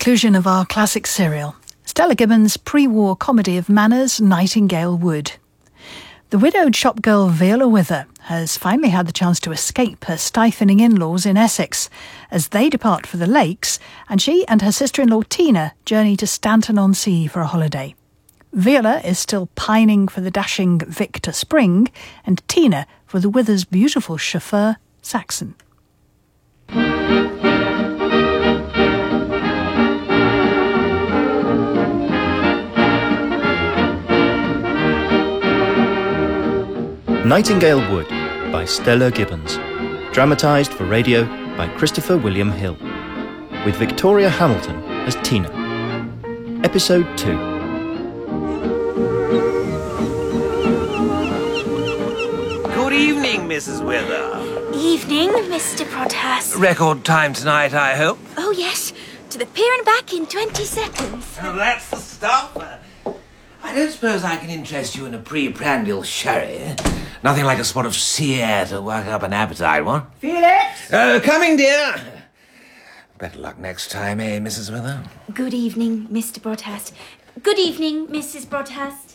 conclusion of our classic serial, Stella Gibbons' pre-war comedy of manners, Nightingale Wood. The widowed shopgirl Viola Wither has finally had the chance to escape her stifling in-laws in Essex as they depart for the lakes, and she and her sister-in-law Tina journey to Stanton-on-Sea for a holiday. Viola is still pining for the dashing Victor Spring, and Tina for the Withers' beautiful chauffeur, Saxon. Nightingale Wood by Stella Gibbons. Dramatised for radio by Christopher William Hill. With Victoria Hamilton as Tina. Episode 2. Good evening, Mrs. Wither. Evening, Mr. Broadhurst. Record time tonight, I hope. Oh, yes. To the pier and back in 20 seconds. Oh, that's the stuff. I don't suppose I can interest you in a pre-prandial sherry. Nothing like a spot of sea air to work up an appetite, what? Felix! Coming, dear. Better luck next time, eh, Mrs. Wither? Good evening, Mr. Broadhurst. Good evening, Mrs. Broadhurst.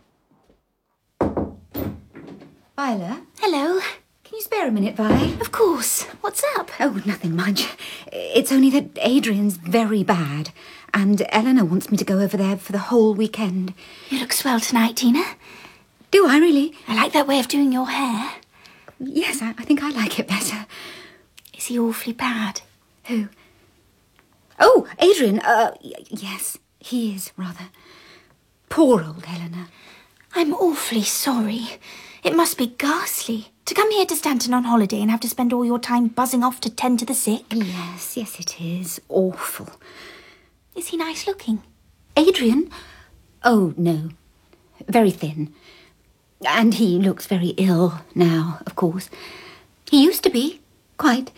Viola? Hello. Can you spare a minute, Vi? Of course. What's up? Oh, nothing much. It's only that Adrian's very bad, and Eleanor wants me to go over there for the whole weekend. You look swell tonight, Tina. Do I really? I like that way of doing your hair. Yes, I think I like it better. Is he awfully bad? Who? Oh, Adrian. Yes, he is, rather. Poor old Eleanor. I'm awfully sorry. It must be ghastly to come here to Stanton on holiday and have to spend all your time buzzing off to tend to the sick. Yes, it is. Awful. Is he nice looking? Adrian? Oh, no. Very thin. And he looks very ill now, of course. He used to be. Quite.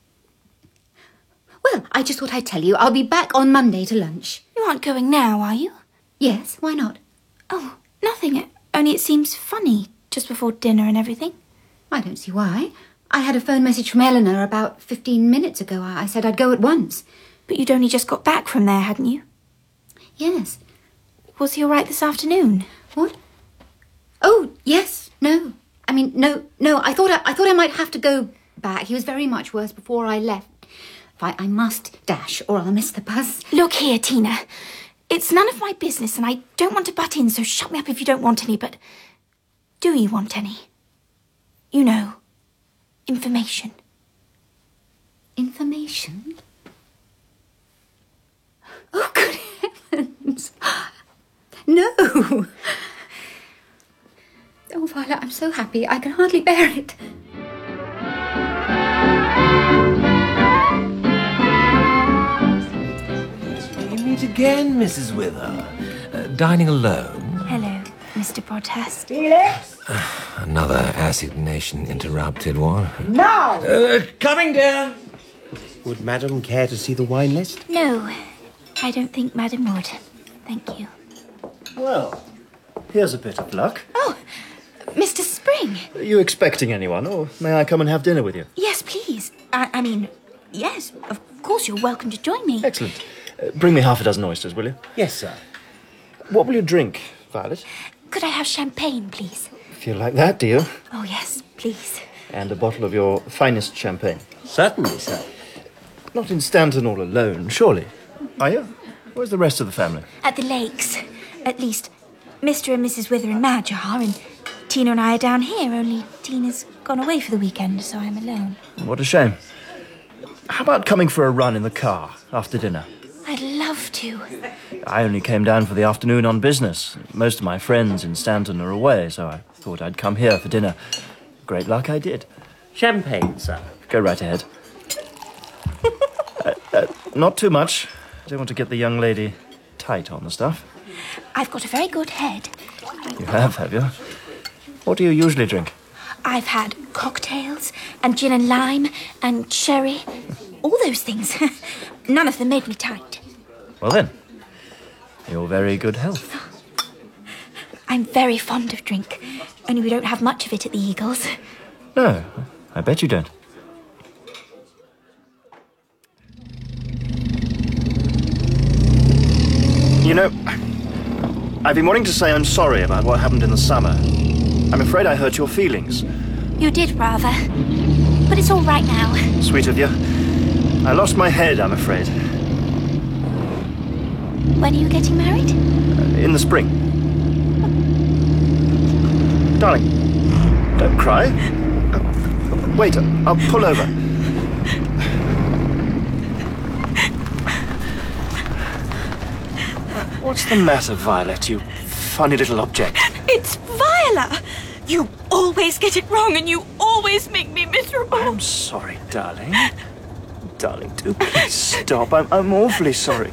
Well, I just thought I'd tell you. I'll be back on Monday to lunch. You aren't going now, are you? Yes, why not? Oh, nothing. Only it seems funny, just before dinner and everything. I don't see why. I had a phone message from Eleanor about 15 minutes ago. I said I'd go at once. But you'd only just got back from there, hadn't you? Yes. Was he all right this afternoon? What? Oh, yes. No. I mean, no. I thought I might have to go back. He was very much worse before I left. I must dash, or I'll miss the bus. Look here, Tina. It's none of my business, and I don't want to butt in, so shut me up if you don't want any, but do you want any? You know, information. Information? Oh, good heavens. No. Oh, Violet, I'm so happy. I can hardly bear it. We meet again, Mrs. Wither. Dining alone? Hello, Mr. Broadhurst. Felix! Another assignation interrupted one. Now! Coming, dear. Would Madam care to see the wine list? No, I don't think Madam would. Thank you. Well, here's a bit of luck. Oh, Mr. Spring. Are you expecting anyone, or may I come and have dinner with you? Yes, please. I mean, yes, of course you're welcome to join me. Excellent. Bring me half a dozen oysters, will you? Yes, sir. What will you drink, Violet? Could I have champagne, please? If you like that, do you? Oh, yes, please. And a bottle of your finest champagne. Certainly, sir. Not in Stanton all alone, surely. Are you? Where's the rest of the family? At the lakes. At least, Mr. and Mrs. Wither and Madge are, and Tina and I are down here, only Tina's gone away for the weekend, so I'm alone. What a shame. How about coming for a run in the car after dinner? I'd love to. I only came down for the afternoon on business. Most of my friends in Stanton are away, so I thought I'd come here for dinner. Great luck I did. Champagne, sir. Go right ahead. Not too much. I don't want to get the young lady tight on the stuff. I've got a very good head. You have you? What do you usually drink? I've had cocktails and gin and lime and sherry. All those things. None of them made me tight. Well then, your very good health. I'm very fond of drink, only we don't have much of it at the Eagles. No, I bet you don't. You know, I've been wanting to say I'm sorry about what happened in the summer. I'm afraid I hurt your feelings. You did, rather. But it's all right now. Sweet of you. I lost my head, I'm afraid. When are you getting married? In the spring. Darling, don't cry. Wait, I'll pull over. What's the matter, Violet, you funny little object? It's Viola! You always get it wrong and you always make me miserable. I'm sorry, darling. Darling, do please stop. I'm awfully sorry.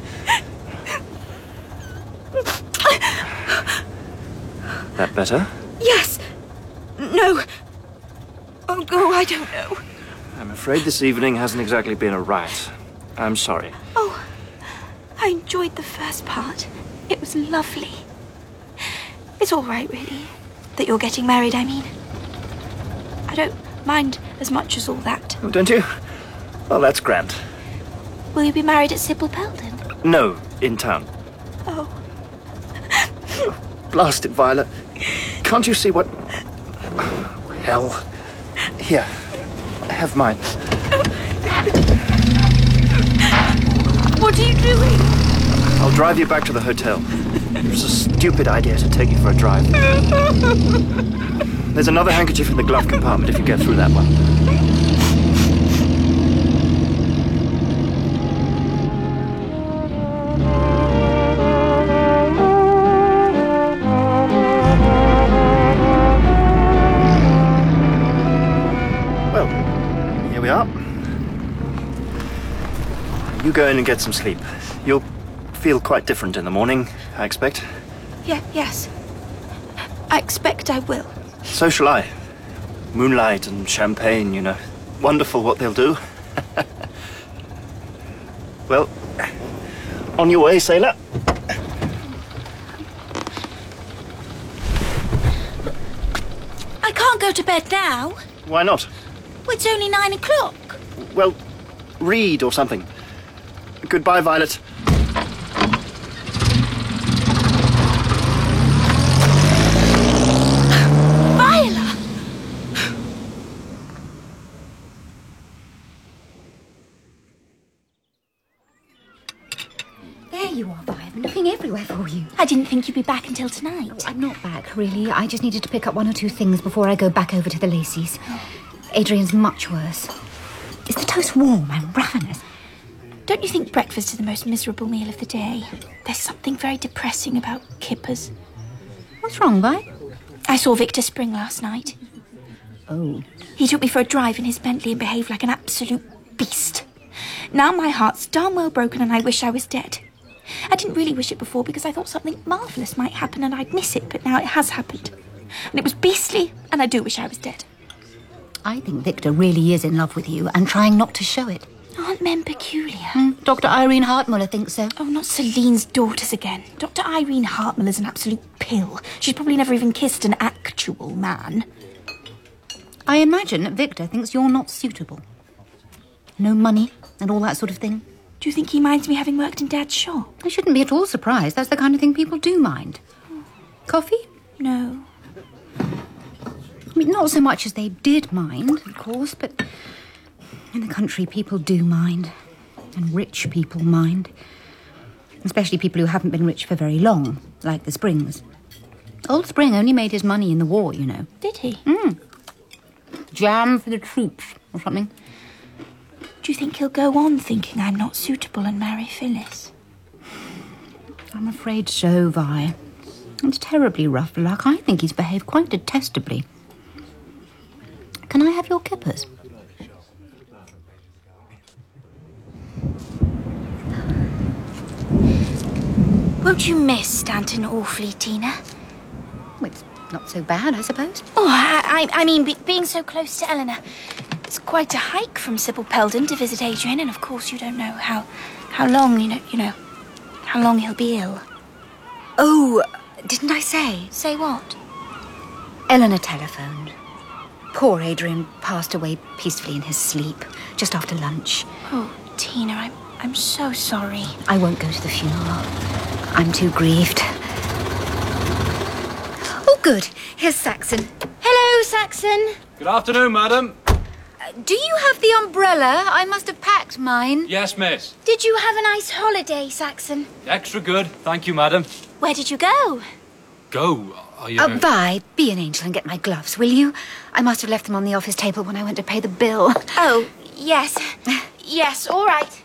That better? Yes. No. Oh, I don't know. I'm afraid this evening hasn't exactly been a riot. I'm sorry. Oh, I enjoyed the first part. It was lovely. It's all right, really, that you're getting married, I mean. I don't mind as much as all that. Oh, don't you? Well, that's grand. Will you be married at Sybil Peldon? No, in town. Oh. Blast it, Violet. Can't you see what... Hell. Here, have mine. What are you doing? I'll drive you back to the hotel. It was a stupid idea to take you for a drive. There's another handkerchief in the glove compartment if you get through that one. Well, here we are. You go in and get some sleep. You'll feel quite different in the morning, I expect. Yes. I expect I will. So shall I. Moonlight and champagne, you know. Wonderful what they'll do. Well, on your way, sailor. I can't go to bed now. Why not? Well, it's only 9 o'clock. Well, read or something. Goodbye, Violet. Viola! There you are, Vi. I've been looking everywhere for you. I didn't think you'd be back until tonight. I'm not back, really. I just needed to pick up one or two things before I go back over to the Lacey's. Adrian's much worse. Is the toast warm? I'm ravenous. Don't you think breakfast is the most miserable meal of the day? There's something very depressing about kippers. What's wrong, Vi? I saw Victor Spring last night. Oh. He took me for a drive in his Bentley and behaved like an absolute beast. Now my heart's darn well broken and I wish I was dead. I didn't really wish it before because I thought something marvellous might happen and I'd miss it, but now it has happened. And it was beastly, and I do wish I was dead. I think Victor really is in love with you and trying not to show it. Aren't men peculiar? Dr. Irene Hartmuller thinks so. Oh, not Celine's daughters again. Dr. Irene Hartmuller's an absolute pill. She's probably never even kissed an actual man. I imagine that Victor thinks you're not suitable. No money and all that sort of thing. Do you think he minds me having worked in Dad's shop? I shouldn't be at all surprised. That's the kind of thing people do mind. Coffee? No. I mean, not so much as they did mind, of course, but in the country people do mind. And rich people mind. Especially people who haven't been rich for very long, like the Springs. Old Spring only made his money in the war, you know. Did he? Jam for the troops, or something. Do you think he'll go on thinking I'm not suitable and marry Phyllis? I'm afraid so, Vi. It's terribly rough luck. I think he's behaved quite detestably. Can I have your kippers? Won't you miss Stanton awfully, Tina? Well, it's not so bad, I suppose. Oh, I mean, being so close to Eleanor. It's quite a hike from Sybil Peldon to visit Adrian, and of course you don't know how long, how long he'll be ill. Oh, didn't I say? Say what? Eleanor telephoned. Poor Adrian passed away peacefully in his sleep, just after lunch. Oh, Tina, I'm so sorry. I won't go to the funeral. I'm too grieved. Oh, good. Here's Saxon. Hello, Saxon. Good afternoon, madam. Do you have the umbrella? I must have packed mine. Yes, miss. Did you have a nice holiday, Saxon? Extra good. Thank you, madam. Where did you go? Go? Are you... Vi, be an angel and get my gloves, will you? I must have left them on the office table when I went to pay the bill. Oh, yes. Yes, all right.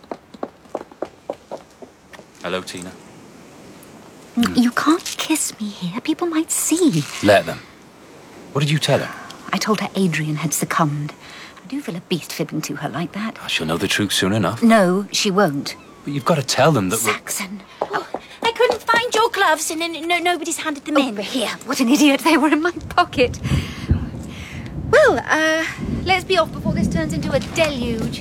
Hello, Tina. You can't kiss me here. People might see. Let them. What did you tell her? I told her Adrian had succumbed. I do feel a beast fibbing to her like that. She'll know the truth soon enough. No, she won't. But you've got to tell them that Saxon. Oh, I couldn't find your gloves and nobody's handed them in. Over here. What an idiot. They were in my pocket. Well, let's be off before this turns into a deluge.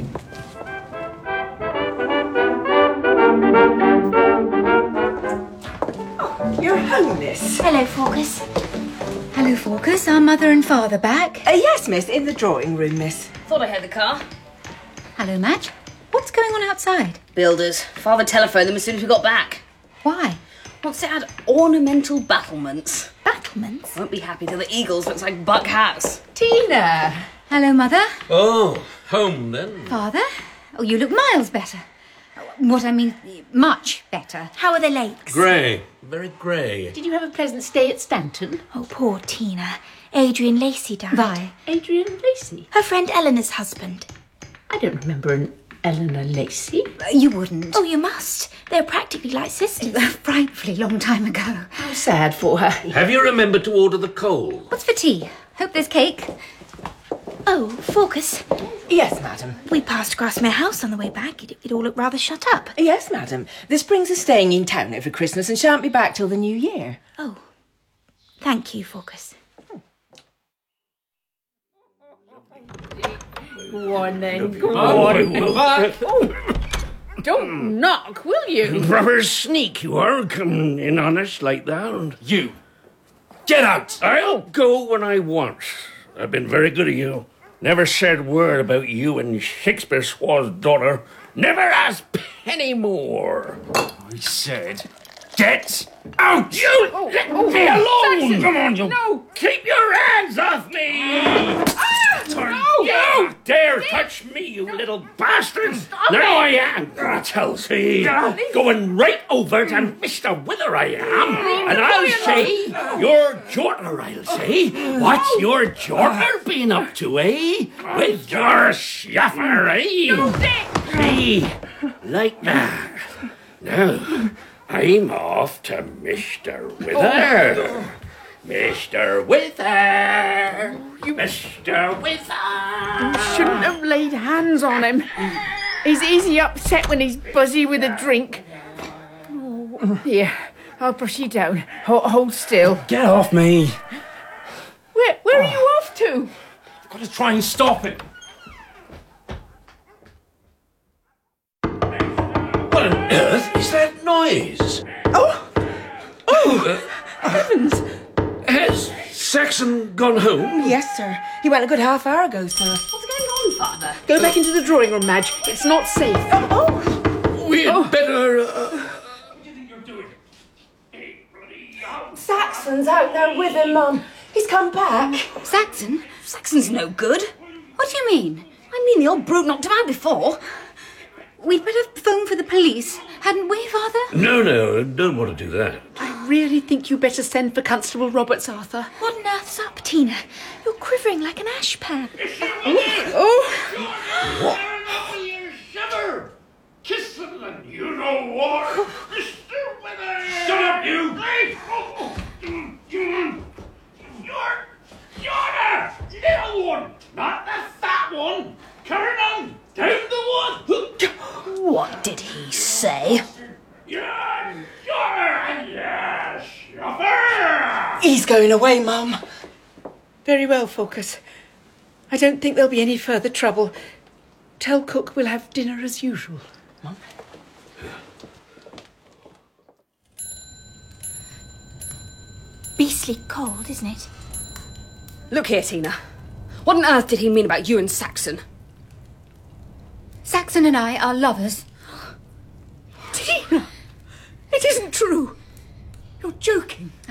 You're home, miss. Hello, Fawkes. Hello, Fawkes. Are Mother and Father back? Yes, miss, in the drawing room, miss. Thought I heard the car. Hello, Madge. What's going on outside? Builders. Father telephoned them as soon as we got back. Why? Wants to add ornamental battlements. Battlements? Won't be happy till the Eagles looks like Buck House. Tina! Hello, Mother. Oh, home then. Father? Oh, you look miles better. What I mean, much better. How are the lakes? Grey. Very grey. Did you have a pleasant stay at Stanton? Oh, poor Tina. Adrian Lacey died. Vi. Adrian Lacey? Her friend Eleanor's husband. I don't remember an Eleanor Lacey. You wouldn't. Oh, you must. They're practically like sisters. A frightfully long time ago. How sad for her. Have you remembered to order the coal? What's for tea? Hope there's cake. Oh, Fawkes. Yes, madam. We passed Grassmere House on the way back. It all looked rather shut up. Yes, madam. The Springs are staying in town over Christmas and shan't be back till the new year. Oh, thank you, Fawkes. Go on then, go on. Don't knock, will you? Proper sneak you are, coming in on us like that. You. Get out! I'll go when I want. I've been very good to you. Never said word about you and Shakespeare Swallow's daughter. Never asked penny more. I said, get out! You let me alone! Saxon, Come on, you. no. Keep your hands off me! You dare touch me, you little bastards! Now I am, Chelsea, going right over to Mr. Wither I am, and I'll say, your daughter, I'll say, what's your daughter been up to, eh? With your shaffer, eh? See, like that. Now, I'm off to Mr. Wither. Mr. Wither! Mr. Wither! Shouldn't have laid hands on him. He's easy upset when he's buzzy with a drink. Oh, here, I'll brush you down. Hold still. Get off me! Where are you off to? I've got to try and stop it. What on earth is that noise? Heavens! Has Saxon gone home? Yes, sir. He went a good half hour ago, sir. What's going on, Father? Go back into the drawing room, Madge. It's not safe. We'd better... What do you think you're doing? Saxon's out there with him, Mum. He's come back. Saxon? Saxon's no good. What do you mean? I mean, the old brute knocked him out before. We'd better phone for the police, hadn't we, Father? No, I don't want to do that. I really think you better send for Constable Roberts, Arthur. What on earth's up, Tina? You're quivering like an ashpan. Shiver! Kiss them and you know what? Mr. Wither! Shut up, you! You're the little one, not the fat one! Carry on! Down the one! What did he say? He's going away, Mum. Very well, Fawkes. I don't think there'll be any further trouble. Tell Cook we'll have dinner as usual, Mum. Beastly cold, isn't it? Look here, Tina. What on earth did he mean about you and Saxon? Saxon and I are lovers. Tina! It isn't true.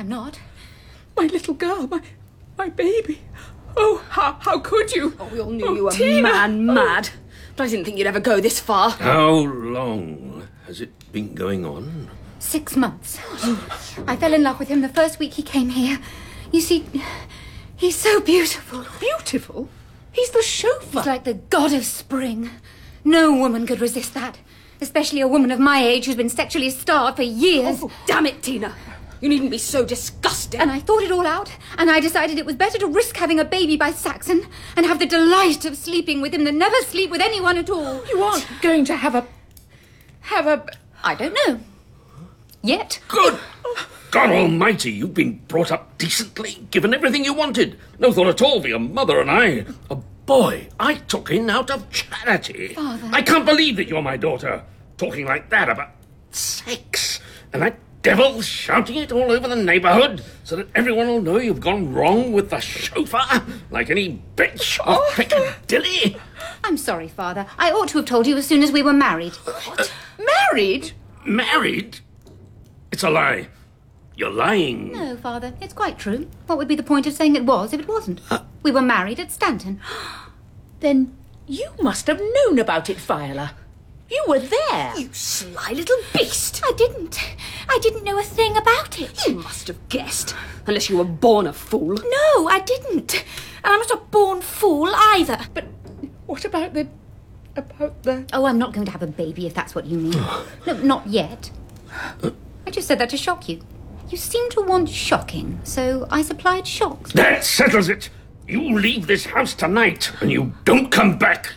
I'm not. My little girl, my baby. Oh, how could you? Oh, we all knew Oh, you were Tina. mad. But I didn't think you'd ever go this far. How long has it been going on? 6 months. I fell in love with him the first week he came here. You see, he's so beautiful. Beautiful? He's the chauffeur. He's like the god of spring. No woman could resist that. Especially a woman of my age who's been sexually starved for years. Oh, damn it, Tina. You needn't be so disgusting. And I thought it all out, and I decided it was better to risk having a baby by Saxon and have the delight of sleeping with him than never sleep with anyone at all. You aren't going to have a... I don't know. Yet. Good God almighty, you've been brought up decently, given everything you wanted. No thought at all for your mother and I. A boy I took in out of charity. Father. I can't believe that you're my daughter, talking like that about sex. And that devil shouting it all over the neighbourhood so that everyone will know you've gone wrong with the chauffeur like any bitch of Piccadilly. I'm sorry, Father. I ought to have told you as soon as we were married. What? Married? Married? It's a lie. You're lying. No, Father, it's quite true. What would be the point of saying it was if it wasn't? We were married at Stanton. Then you must have known about it, Viola. You were there. You sly little beast. I didn't know a thing about it. You must have guessed. Unless you were born a fool. No, I didn't. And I'm not a born fool either. But what about the... Oh, I'm not going to have a baby if that's what you mean. No, not yet. I just said that to shock you. You seem to want shocking, so I supplied shocks. That settles it. You leave this house tonight, and you don't come back.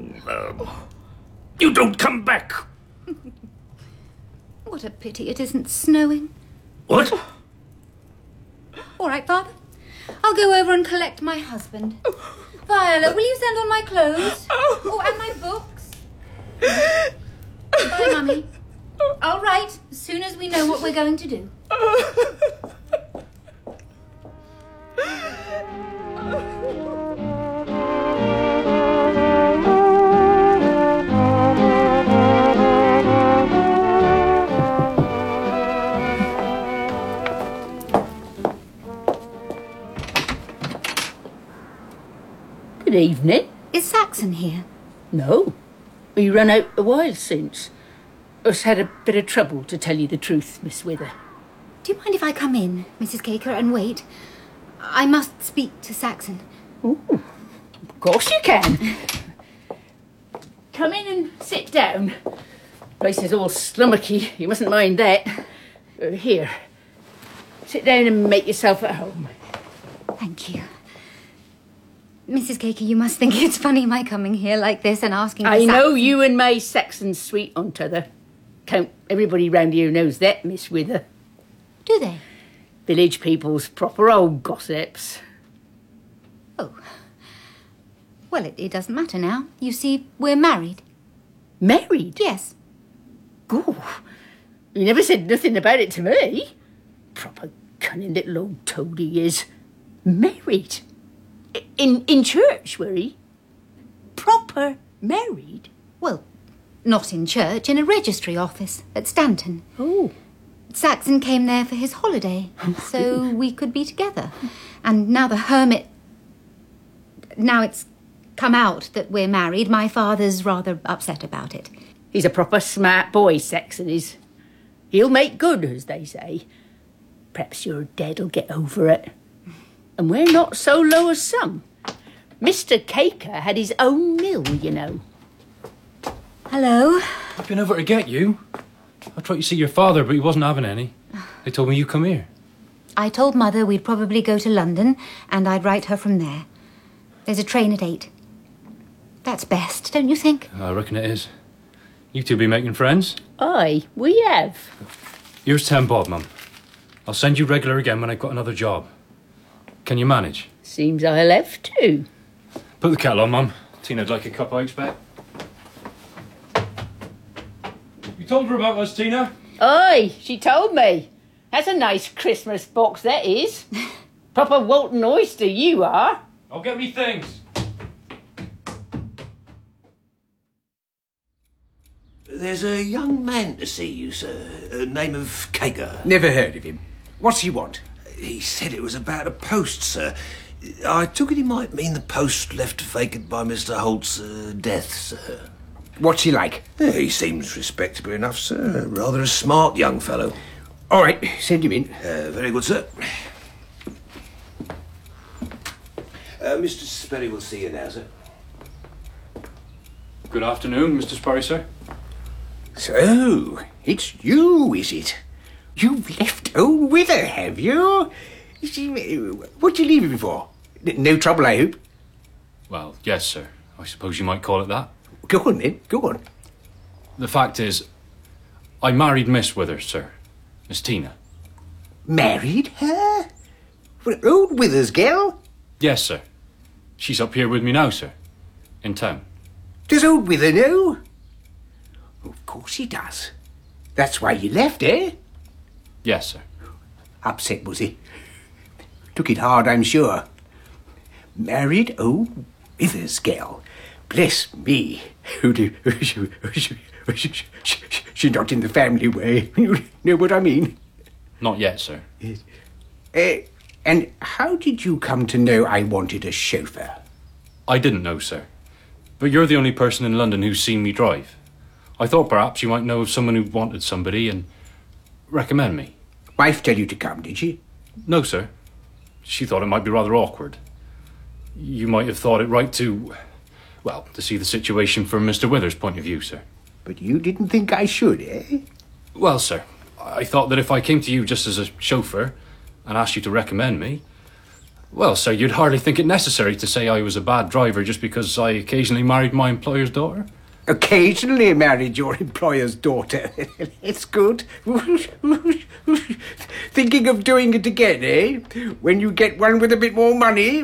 You don't come back. What a pity it isn't snowing. What? All right, Father. I'll go over and collect my husband. Viola, will you send on my clothes? Oh, and my books? Bye, Mummy. All right, as soon as we know what we're going to do. Good evening. Is Saxon here? No. We run out a while since. Us had a bit of trouble, to tell you the truth, Miss Wither. Do you mind if I come in, Mrs. Caker, and wait? I must speak to Saxon. Ooh, of course you can. Come in and sit down. Place is all slummocky. You mustn't mind that. Here. Sit down and make yourself at home. Thank you. Mrs. Caker, you must think it's funny my coming here like this and asking for I know Saxon. you and May Saxon's sweet on t'other. Count everybody round here knows that, Miss Wither. Do they? Village people's proper old gossips. Oh. Well, it doesn't matter now. You see, we're married. Married? Yes. Goo. You never said nothing about it to me. Proper cunning little old toad he is. Married? In church, were he? Proper married? Well, not in church, in a registry office at Stanton. Oh. Saxon came there for his holiday, so we could be together. And now the hermit... Now it's come out that we're married, my father's rather upset about it. He's a proper smart boy, Saxon is. He'll make good, as they say. Perhaps your dad'll get over it. And we're not so low as some. Mr. Caker had his own mill, you know. Hello. I've been over to get you. I tried to see your father, but he wasn't having any. They told me you come here. I told Mother we'd probably go to London, and I'd write her from there. There's a train at 8. That's best, don't you think? I reckon it is. You two be making friends? Aye, we have. Here's 10 bob, Mum. I'll send you regular again when I've got another job. Can you manage? Seems I'll have to. Put the kettle on, Mum. Tina'd like a cup, I expect. You told her about us, Tina? Aye, she told me. That's a nice Christmas box, that is. Proper Walton oyster you are. I'll get me things. There's a young man to see you, sir. Name of Caker. Never heard of him. What's he want? He said it was about a post, sir. I took it he might mean the post left vacant by Mr. Holt's death, sir. What's he like? He seems respectable enough, sir. Rather a smart young fellow. All right, send him in. Very good, sir. Mr. Sperry will see you now, sir. Good afternoon, Mr. Sperry, sir. So, it's you, is it? You've left old Wither, have you? What'd you leave him for? No trouble, I hope? Well, yes, sir. I suppose you might call it that. Go on, then. Go on. The fact is, I married Miss Withers, sir. Miss Tina. Married her? Well, old Withers' girl? Yes, sir. She's up here with me now, sir. In town. Does old Wither know? Of course he does. That's why you left, eh? Yes, sir. Upset, was he? Took it hard, I'm sure. Married old Withers' girl. Bless me. She's not in the family way. You know what I mean? Not yet, sir. And how did you come to know I wanted a chauffeur? I didn't know, sir. But you're the only person in London who's seen me drive. I thought perhaps you might know of someone who wanted somebody and recommend me. Wife tell you to come, did she? No, sir. She thought it might be rather awkward. You might have thought it right to see the situation from Mr. Withers' point of view, sir. But you didn't think I should, eh? Well, sir, I thought that if I came to you just as a chauffeur and asked you to recommend me, well, sir, you'd hardly think it necessary to say I was a bad driver just because I occasionally married my employer's daughter. Occasionally married your employer's daughter. It's good. Thinking of doing it again, eh? When you get one with a bit more money.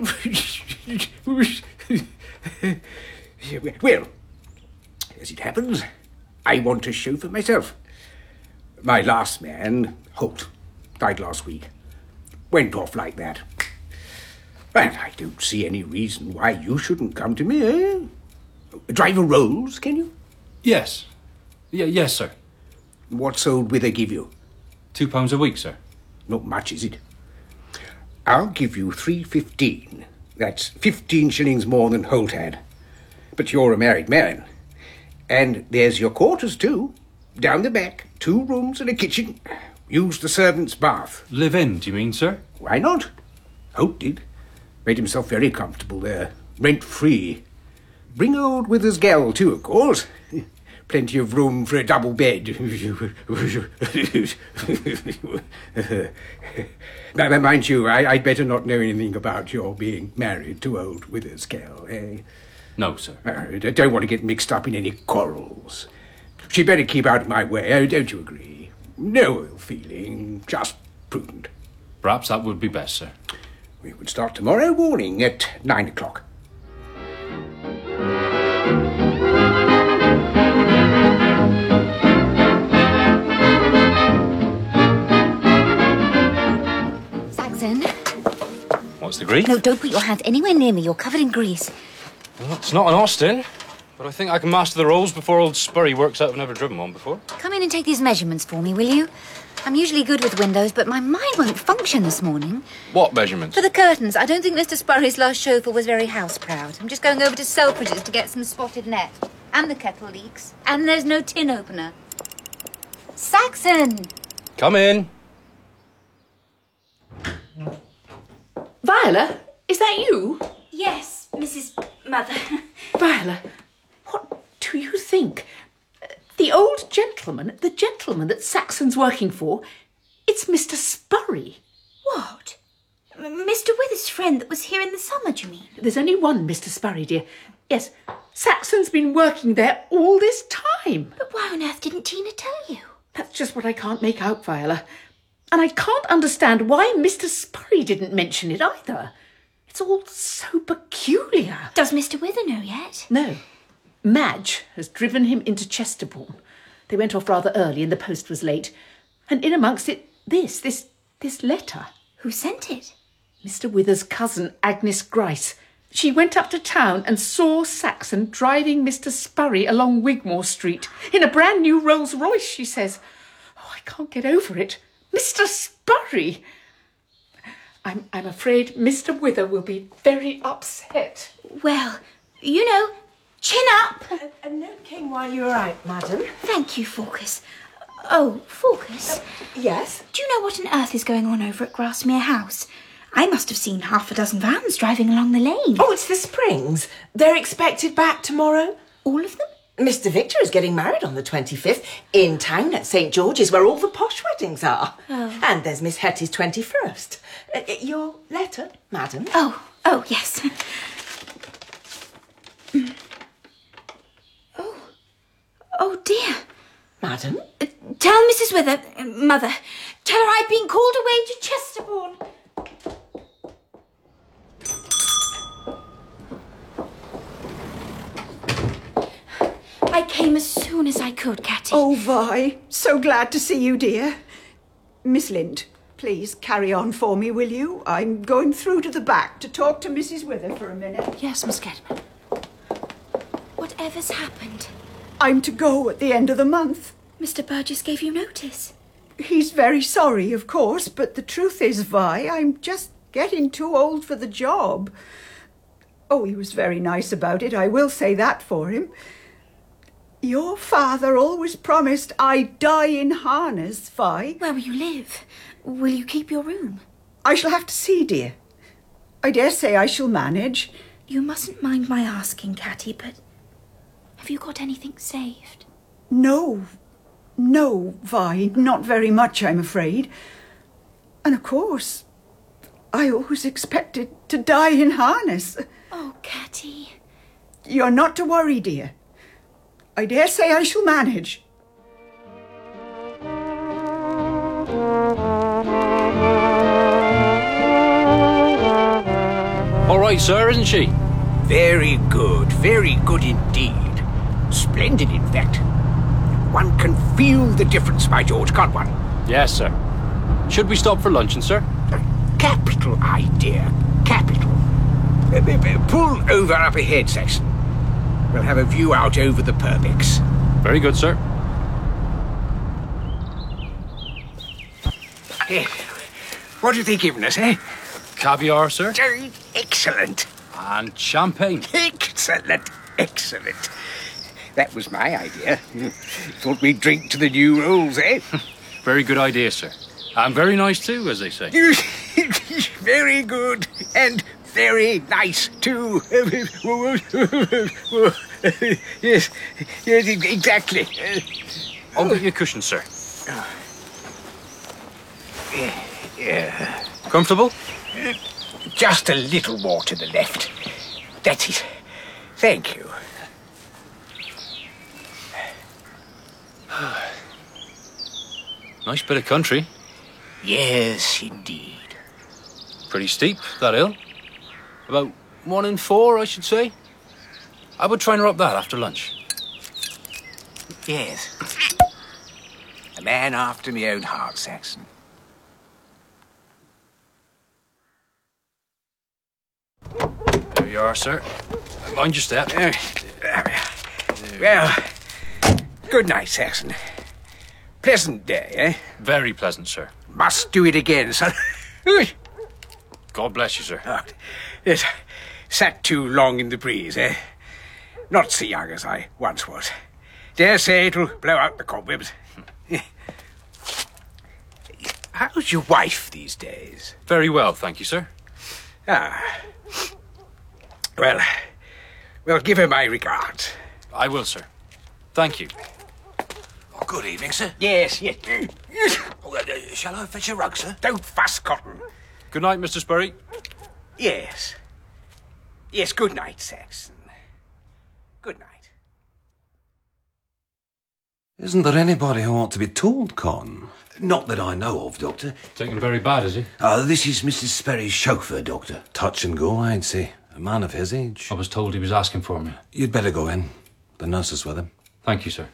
Well, as it happens, I want a chauffeur myself. My last man, Holt, died last week. Went off like that. And I don't see any reason why you shouldn't come to me, eh? Drive a Rolls, can you? Yes. Yes, sir. What's old Wither give you? £2 a week, sir. Not much, is it? I'll give you $3.15. That's 15 shillings more than Holt had. But you're a married man. And there's your quarters, too. Down the back, 2 rooms and a kitchen. Use the servant's bath. Live in, do you mean, sir? Why not? Holt did. Made himself very comfortable there. Rent-free. Bring old Withers' gal, too, of course. Plenty of room for a double bed. Mind you, I'd better not know anything about your being married to old Withers' gal, eh? No, sir. I don't want to get mixed up in any quarrels. She'd better keep out of my way, don't you agree? No ill feeling, just prudent. Perhaps that would be best, sir. We would start tomorrow morning at 9 o'clock. Saxon? What's the grease? No, don't put your hands anywhere near me. You're covered in grease. Well, it's not an Austin, but I think I can master the rolls before old Spurry works out I've never driven one before. Come in and take these measurements for me, will you? I'm usually good with windows, but my mind won't function this morning. What measurements? For the curtains. I don't think Mr. Spurry's last chauffeur was very house-proud. I'm just going over to Selfridge's to get some spotted net. And the kettle leaks. And there's no tin opener. Saxon! Come in. Viola, is that you? Yes, Mrs. Mother. Viola, what do you think? The old gentleman, the gentleman that Saxon's working for, it's Mr. Spurry. What? Mr. Withers' friend that was here in the summer, do you mean? There's only one Mr. Spurry, dear. Yes, Saxon's been working there all this time. But why on earth didn't Tina tell you? That's just what I can't make out, Viola. And I can't understand why Mr. Spurry didn't mention it either. It's all so peculiar. Does Mr. Wither know yet? No. Madge has driven him into Chesterbourne. They went off rather early and the post was late. And in amongst it, this letter. Who sent it? Mr. Withers' cousin, Agnes Grice. She went up to town and saw Saxon driving Mr. Spurry along Wigmore Street in a brand new Rolls-Royce, she says. Oh, I can't get over it. Mr. Spurry! I'm afraid Mr. Wither will be very upset. Well, you know, chin up. A note came while you were out, madam. Thank you, Fawkes. Oh, Fawkes? Yes? Do you know what on earth is going on over at Grasmere House? I must have seen half a dozen vans driving along the lane. Oh, it's the Springs. They're expected back tomorrow. All of them? Mr. Victor is getting married on the 25th in town at St. George's, where all the posh weddings are. Oh. And there's Miss Hetty's 21st. Your letter, madam. Oh, yes. Oh, dear. Madam? Tell Mrs. Wither, Mother, tell her I've been called away to Chesterbourne. I came as soon as I could, Catty. Oh, Vi, so glad to see you, dear. Miss Lind, please carry on for me, will you? I'm going through to the back to talk to Mrs. Wither for a minute. Yes, Miss Gedman. Whatever's happened? I'm to go at the end of the month. Mr. Burgess gave you notice. He's very sorry, of course, but the truth is, Vi, I'm just getting too old for the job. Oh, he was very nice about it, I will say that for him. Your father always promised I'd die in harness, Vi. Where will you live? Will you keep your room? I shall have to see, dear. I dare say I shall manage. You mustn't mind my asking, Catty, but have you got anything saved? No, Vi, not very much, I'm afraid. And of course, I always expected to die in harness. Oh, Catty. You're not to worry, dear. I dare say I shall manage. All right, sir, isn't she? Very good indeed. Splendid, in fact. One can feel the difference, by George, can't one? Yes, sir. Should we stop for luncheon, sir? Capital idea. Capital. Pull over up ahead, Saxon. We'll have a view out over the Purbex. Very good, sir. What have they given us, eh? Caviar, sir. Excellent. And champagne. Excellent. That was my idea. Thought we'd drink to the new rules, eh? Very good idea, sir. And very nice, too, as they say. Very good. And very nice, too. Yes, exactly. I'll get you a cushion, sir. Yeah. Comfortable? Just a little more to the left. That's it. Thank you. Nice bit of country. Yes, indeed. Pretty steep, that hill. About 1 in 4, I should say. I would try and up that after lunch. Yes. A man after my own heart, Saxon. There you are, sir. Mind your step. Well, good night, Saxon. Pleasant day, eh? Very pleasant, sir. Must do it again, son. God bless you, sir. Yes, sat too long in the breeze, eh? Not so young as I once was. Dare say it'll blow out the cobwebs. How's your wife these days? Very well, thank you, sir. Well, give her my regards. I will, sir. Thank you. Oh, good evening, sir. Yes. Oh, shall I fetch a rug, sir? Don't fuss, Cotton. Good night, Mr. Spurry. Yes, good night, Saxon. Good night. Isn't there anybody who ought to be told, Con? Not that I know of, Doctor. Taken very bad, is he? This is Mrs. Sperry's chauffeur, Doctor. Touch and go, I'd say. A man of his age. I was told he was asking for me. You'd better go in. The nurse is with him. Thank you, sir.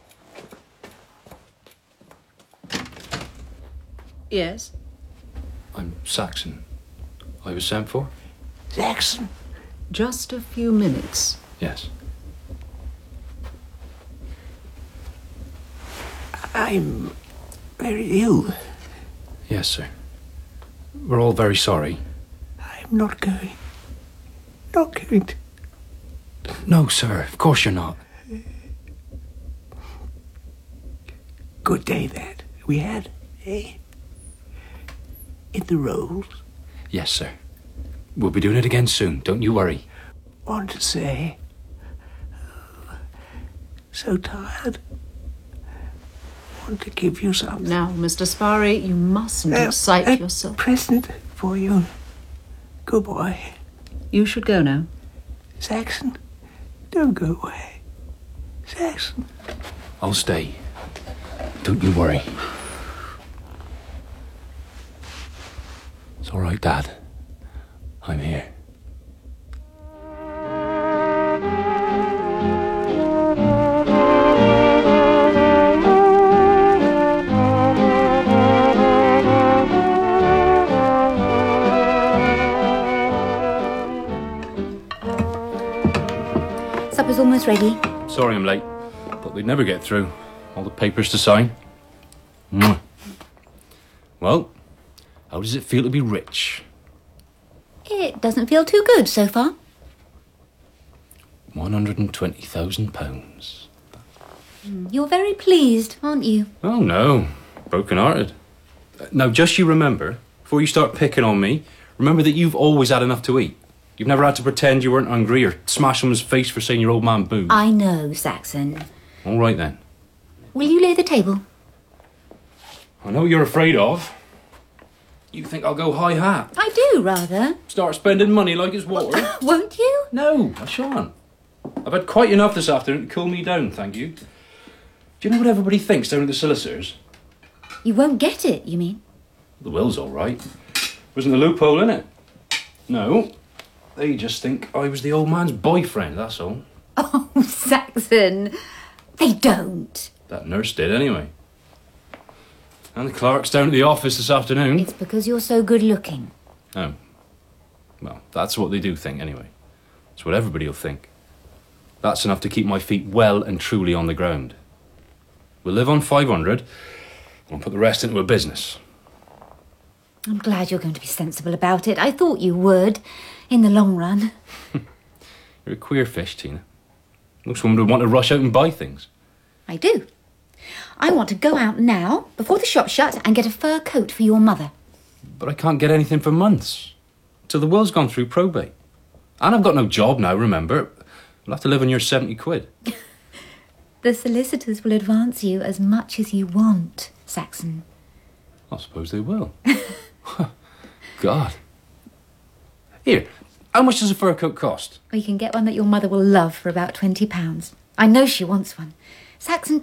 Yes? I'm Saxon. I was sent for? Saxon? Just a few minutes. Yes. I'm very ill. Yes, sir. We're all very sorry. I'm not going. Not going to. No, sir, of course you're not. Good day, that we had, eh? In the rolls. Yes, sir. We'll be doing it again soon, don't you worry. Want to say, so tired. Want to give you something. Now, Mr. Sparry, you mustn't excite yourself. Present for you. Good boy. You should go now. Saxon, don't go away. Saxon. I'll stay. Don't you worry. It's all right, Dad. I'm here. Supper's almost ready. Sorry I'm late. Thought we'd never get through. All the papers to sign. Mwah. Well, how does it feel to be rich? It doesn't feel too good so far. £120,000. You're very pleased, aren't you? Oh no, broken-hearted. Now just you remember, before you start picking on me, remember that you've always had enough to eat. You've never had to pretend you weren't hungry or smash someone's face for saying your old man booed. I know, Saxon. All right then. Will you lay the table? I know what you're afraid of. You think I'll go high hat? I do, rather. Start spending money like it's water? Won't you? No, I shan't. I've had quite enough this afternoon to cool me down, thank you. Do you know what everybody thinks down at the solicitors? You won't get it, you mean? The will's all right. Wasn't a loophole in it. No, they just think I was the old man's boyfriend, that's all. Oh, Saxon. They don't. That nurse did, anyway. And the clerk's down at the office this afternoon. It's because you're so good looking. Oh. Well, that's what they do think, anyway. It's what everybody will think. That's enough to keep my feet well and truly on the ground. We'll live on 500, and I'll put the rest into a business. I'm glad you're going to be sensible about it. I thought you would, in the long run. You're a queer fish, Tina. Most women would want to rush out and buy things. I do. I want to go out now, before the shop shuts, and get a fur coat for your mother. But I can't get anything for months. Till the will's gone through probate. And I've got no job now, remember. I'll have to live on your 70 quid. The solicitors will advance you as much as you want, Saxon. I suppose they will. God. Here, how much does a fur coat cost? Or you can get one that your mother will love for about £20. I know she wants one. Saxon,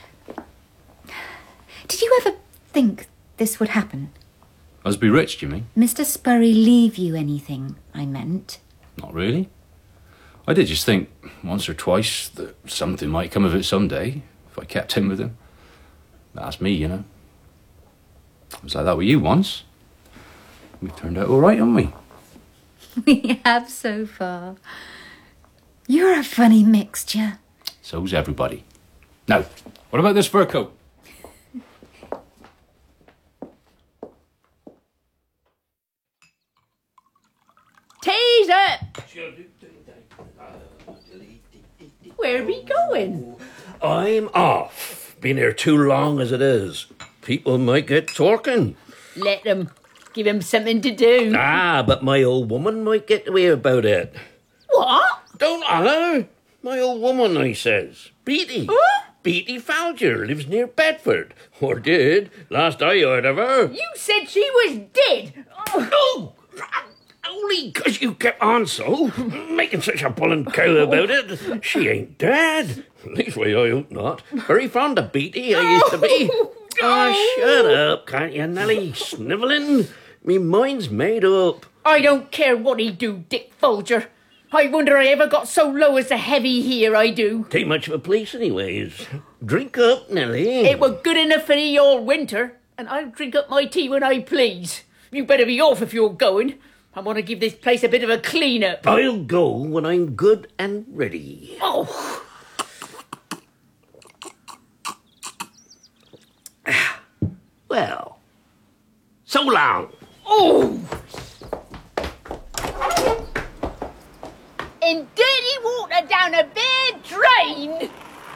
did you ever think this would happen? Us be rich, do you mean? Mr. Spurry leave you anything, I meant. Not really. I did just think, once or twice, that something might come of it someday, if I kept in with him. That's me, you know. I was like that with you once. We turned out all right, haven't we? We have so far. You're a funny mixture. So's everybody. Now, what about this fur coat? Tease up! Where are we going? I'm off. Been here too long as it is. People might get talking. Let them. Give him something to do. Ah, but my old woman might get to hear about it. What? Don't honour. My old woman, I says. Beatty. Huh? Beatty Falger lives near Bedford. Or did, last I heard of her. You said she was dead. Oh! Only 'cause you kept on so, making such a bull and cow about it. She ain't dead. Leastway, I hope not. Very fond of Beatty, I used to be. Shut up, can't you, Nelly? Snivelling? Me mind's made up. I don't care what he do, Dick Folger. I wonder I ever got so low as a heavy here, I do. Tain't much of a place anyways. Drink up, Nelly. It were good enough for thee all winter, and I'll drink up my tea when I please. You better be off if you're going. I want to give this place a bit of a clean-up. I'll go when I'm good and ready. Oh! Well, so long. Oh! In dirty water down a bare drain.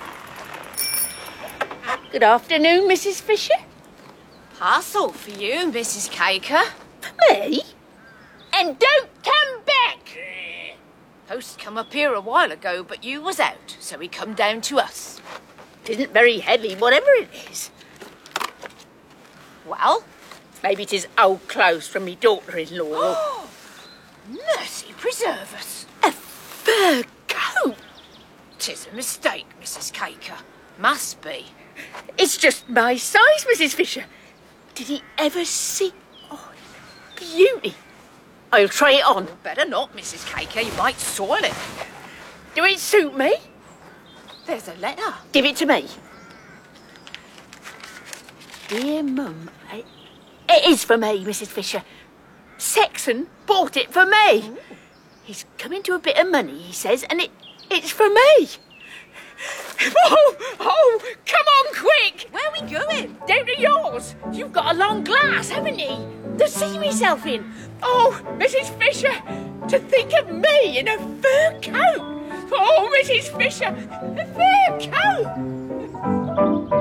Good afternoon, Mrs. Fisher. Parcel for you, Mrs. Caker. For me? And don't come back! Post come up here a while ago, but you was out, so he come down to us. It isn't very heavy, whatever it is. Well? Maybe it is old clothes from me daughter-in-law. Mercy preserve us. A fur coat? 'Tis a mistake, Mrs. Caker. Must be. It's just my size, Mrs. Fisher. Did he ever see... Oh, beauty. I'll try it on. Better not, Mrs. Caker. You might soil it. Do it suit me? There's a letter. Give it to me. Dear Mum, it is for me, Mrs. Fisher. Sexton bought it for me. Ooh. He's come into a bit of money, he says, and it's for me. Oh, come on quick! Where are we going? Down to yours. You've got a long glass, haven't you? To see myself in. Oh, Mrs. Fisher, to think of me in a fur coat. Oh, Mrs. Fisher, a fur coat.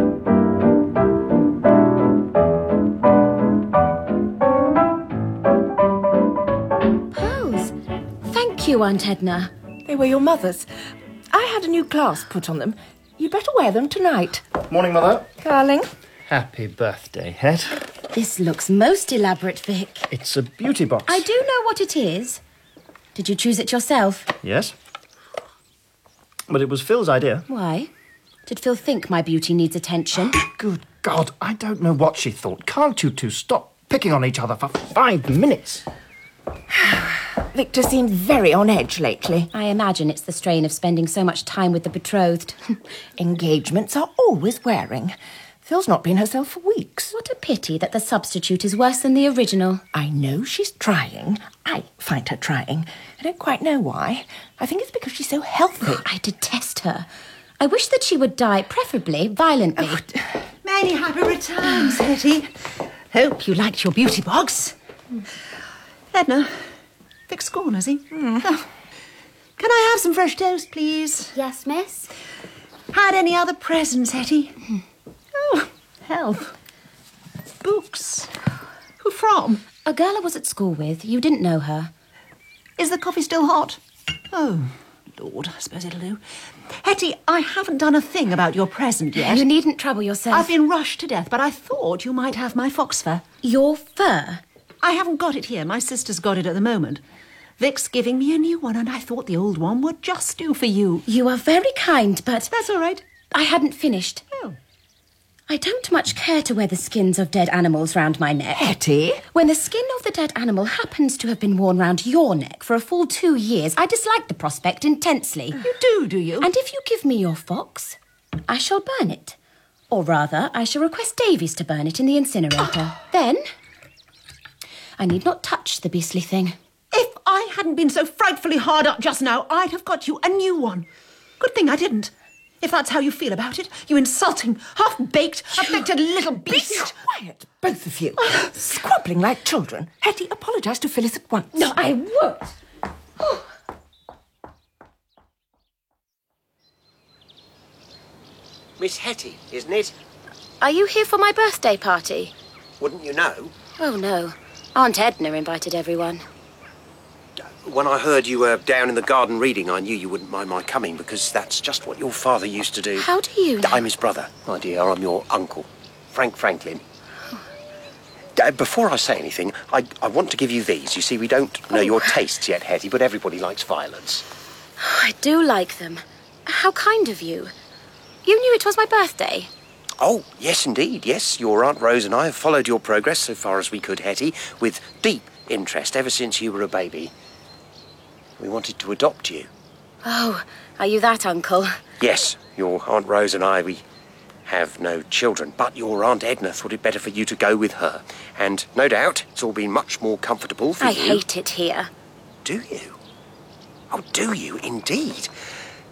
Pearls. Thank you, Aunt Edna. They were your mother's. I had a new clasp put on them. You'd better wear them tonight. Morning, Mother. Darling. Happy birthday, Het. This looks most elaborate, Vic. It's a beauty box. I do know what it is. Did you choose it yourself? Yes. But it was Phil's idea. Why? Did Phil think my beauty needs attention? Good God, I don't know what she thought. Can't you two stop picking on each other for 5 minutes? Victor seemed very on edge lately. I imagine it's the strain of spending so much time with the betrothed. Engagements are always wearing. Phil's not been herself for weeks. What a pity that the substitute is worse than the original. I know she's trying. I find her trying. I don't quite know why. I think it's because she's so healthy. I detest her. I wish that she would die, preferably violently. Oh, many happy returns, Hetty. Hope you liked your beauty box. Edna, Vic's gone, has he? Oh. Can I have some fresh toast, please? Yes, miss. Had any other presents, Hetty? Oh, help. Books. Who from? A girl I was at school with. You didn't know her. Is the coffee still hot? Oh, Lord, I suppose it'll do. Hetty, I haven't done a thing about your present yet. You needn't trouble yourself. I've been rushed to death, but I thought you might have my fox fur. Your fur? I haven't got it here. My sister's got it at the moment. Vic's giving me a new one, and I thought the old one would just do for you. You are very kind, but... That's all right. I hadn't finished. Oh. I don't much care to wear the skins of dead animals round my neck. Hetty? When the skin of the dead animal happens to have been worn round your neck for a full 2 years, I dislike the prospect intensely. You do you? And if you give me your fox, I shall burn it. Or rather, I shall request Davies to burn it in the incinerator. Then, I need not touch the beastly thing. If I hadn't been so frightfully hard up just now, I'd have got you a new one. Good thing I didn't. If that's how you feel about it, you insulting, half-baked, affected little beast. Be quiet, both of you. Squabbling like children. Hetty, apologise to Phyllis at once. No, I won't. Miss Hetty, isn't it? Are you here for my birthday party? Wouldn't you know? Oh, no. Aunt Edna invited everyone. When I heard you were down in the garden reading, I knew you wouldn't mind my coming, because that's just what your father used to do. How do you know? I'm his brother, my dear. I'm your uncle, Frank Franklin. Before I say anything, I want to give you these. You see, we don't know your tastes yet, Hetty, but everybody likes violets. I do like them. How kind of you. You knew it was my birthday. Oh, yes, indeed, yes. Your Aunt Rose and I have followed your progress so far as we could, Hetty, with deep interest ever since you were a baby. We wanted to adopt you. Oh, are you that, Uncle? Yes, your Aunt Rose and I, we have no children, but your Aunt Edna thought it better for you to go with her. And no doubt it's all been much more comfortable for you. I hate it here. Do you? Oh, do you, indeed?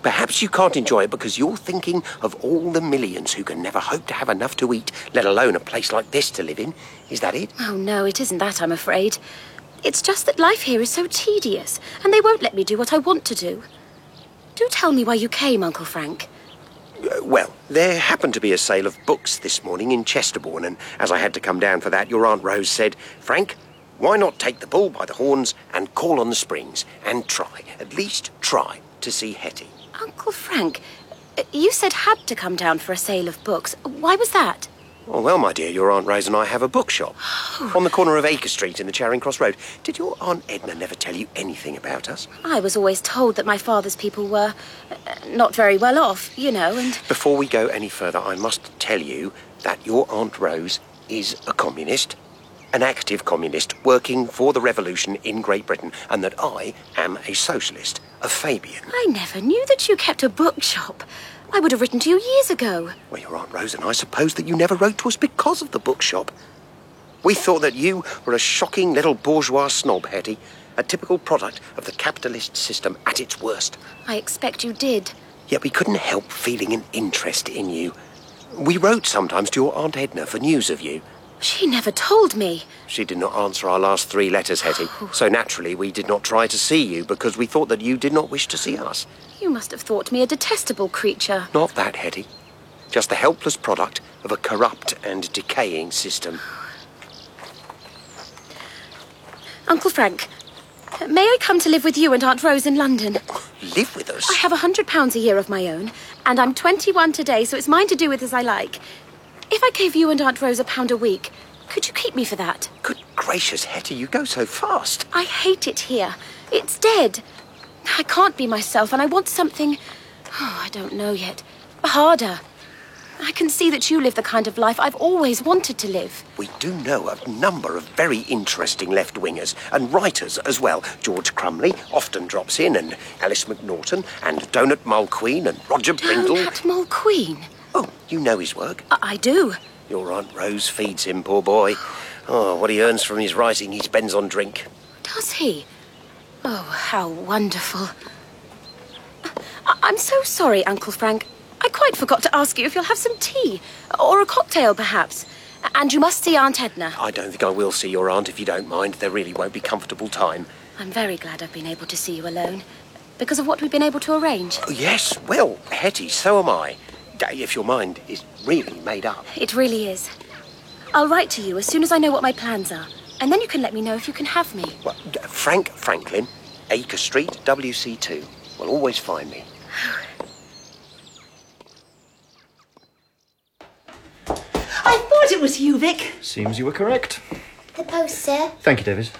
Perhaps you can't enjoy it because you're thinking of all the millions who can never hope to have enough to eat, let alone a place like this to live in. Is that it? Oh, no, it isn't that, I'm afraid. It's just that life here is so tedious, and they won't let me do what I want to do. Do tell me why you came, Uncle Frank. Well, there happened to be a sale of books this morning in Chesterbourne, and as I had to come down for that, your Aunt Rose said, Frank, why not take the bull by the horns and call on the springs and try, at least try, to see Hetty? Uncle Frank, you said had to come down for a sale of books. Why was that? Oh, well, my dear, your Aunt Rose and I have a bookshop on the corner of Acre Street in the Charing Cross Road. Did your Aunt Edna never tell you anything about us? I was always told that my father's people were not very well off, you know, and... Before we go any further, I must tell you that your Aunt Rose is a communist, an active communist working for the revolution in Great Britain, and that I am a socialist, a Fabian. I never knew that you kept a bookshop. I would have written to you years ago. Well, your Aunt Rose and I supposed that you never wrote to us because of the bookshop. We thought that you were a shocking little bourgeois snob, Hetty, a typical product of the capitalist system at its worst. I expect you did. Yet we couldn't help feeling an interest in you. We wrote sometimes to your Aunt Edna for news of you. She never told me. She did not answer our last 3 letters, Hetty. So naturally we did not try to see you because we thought that you did not wish to see us. You must have thought me a detestable creature. Not that, Hetty. Just the helpless product of a corrupt and decaying system. Uncle Frank, may I come to live with you and Aunt Rose in London? Live with us? I have £100 a year of my own, and I'm 21 today, so it's mine to do with as I like. If I gave you and Aunt Rose £1 a week, could you keep me for that? Good gracious, Hetty, you go so fast. I hate it here. It's dead. I can't be myself, and I want something... Oh, I don't know yet. Harder. I can see that you live the kind of life I've always wanted to live. We do know a number of very interesting left-wingers, and writers as well. George Crumley often drops in, and Alice McNaughton, and Donat Mulqueen, and Roger Brindle. Donat Mulqueen? Oh, you know his work. I do. Your Aunt Rose feeds him, poor boy. Oh, what he earns from his writing he spends on drink. Does he? Oh, how wonderful. I'm so sorry, Uncle Frank. I quite forgot to ask you if you'll have some tea, or a cocktail, perhaps. And you must see Aunt Edna. I don't think I will see your aunt if you don't mind. There really won't be comfortable time. I'm very glad I've been able to see you alone, because of what we've been able to arrange. Oh, yes, well, Hetty, so am I. If your mind is really made up. It really is. I'll write to you as soon as I know what my plans are, and then you can let me know if you can have me. Well, Frank Franklin, Acre Street, WC2. Will always find me. I thought it was you, Vic. Seems you were correct. The post, sir. Thank you, David.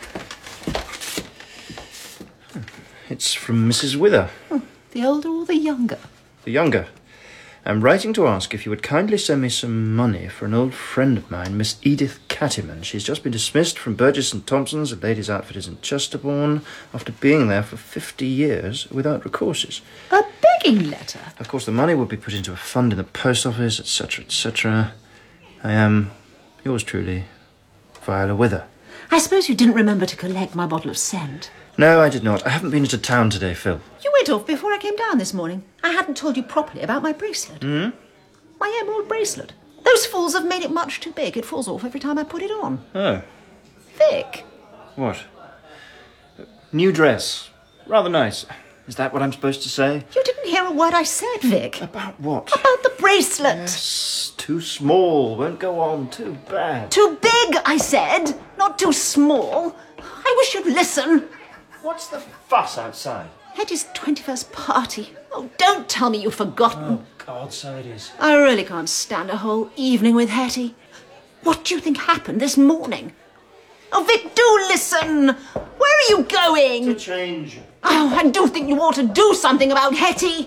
It's from Mrs. Wither. The older or the younger? The younger. I'm writing to ask if you would kindly send me some money for an old friend of mine, Miss Edith Cattyman. She's just been dismissed from Burgess and Thompson's, a ladies' outfitters in Chesterbourne, after being there for 50 years without recourses. A begging letter? Of course, the money would be put into a fund in the post office, etc., etc. I am, yours truly, Viola Wither. I suppose you didn't remember to collect my bottle of scent. No, I did not. I haven't been into town today, Phil. You went off before I came down this morning. I hadn't told you properly about my bracelet. My emerald bracelet. Those fools have made it much too big. It falls off every time I put it on. Oh. Vic. What? New dress. Rather nice. Is that what I'm supposed to say? You didn't hear a word I said, Vic. About what? About the bracelet. Yes, too small. Won't go on. Too bad. Too big, I said. Not too small. I wish you'd listen. What's the fuss outside? Hetty's 21st party. Oh, don't tell me you've forgotten. Oh, God, so it is. I really can't stand a whole evening with Hetty. What do you think happened this morning? Oh, Vic, do listen. Where are you going? To change. Oh, I do think you ought to do something about Hetty.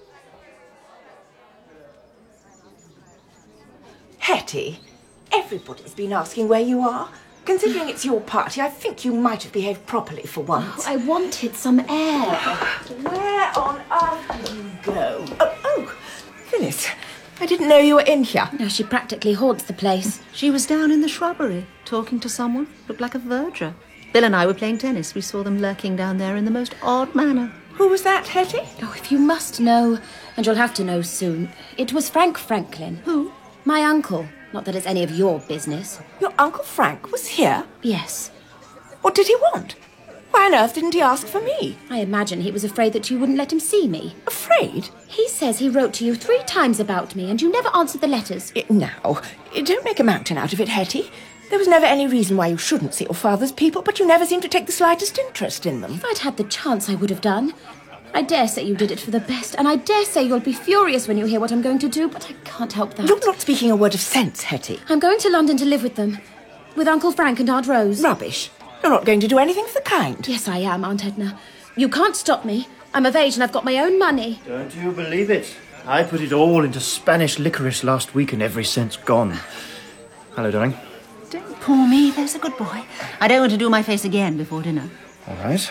Hetty, everybody's been asking where you are. Considering it's your party, I think you might have behaved properly for once. I wanted some air. Where on earth did you go? Oh, Phyllis, I didn't know you were in here. No, she practically haunts the place. She was down in the shrubbery, talking to someone. Looked like a verger. Bill and I were playing tennis. We saw them lurking down there in the most odd manner. Who was that, Hetty? Oh, if you must know, and you'll have to know soon, it was Frank Franklin. Who? My uncle. Not that it's any of your business. Your Uncle Frank was here? Yes. What did he want? Why on earth didn't he ask for me? I imagine he was afraid that you wouldn't let him see me. Afraid? He says he wrote to you 3 times about me, and you never answered the letters. Now, don't make a mountain out of it, Hetty. There was never any reason why you shouldn't see your father's people, but you never seemed to take the slightest interest in them. If I'd had the chance, I would have done. I dare say you did it for the best, and I dare say you'll be furious when you hear what I'm going to do, but I can't help that. You're not speaking a word of sense, Hetty. I'm going to London to live with them. With Uncle Frank and Aunt Rose. Rubbish. You're not going to do anything of the kind. Yes, I am, Aunt Edna. You can't stop me. I'm of age and I've got my own money. Don't you believe it? I put it all into Spanish licorice last week and every cent's gone. Hello, darling. Don't pull me, there's a good boy. I don't want to do my face again before dinner. All right.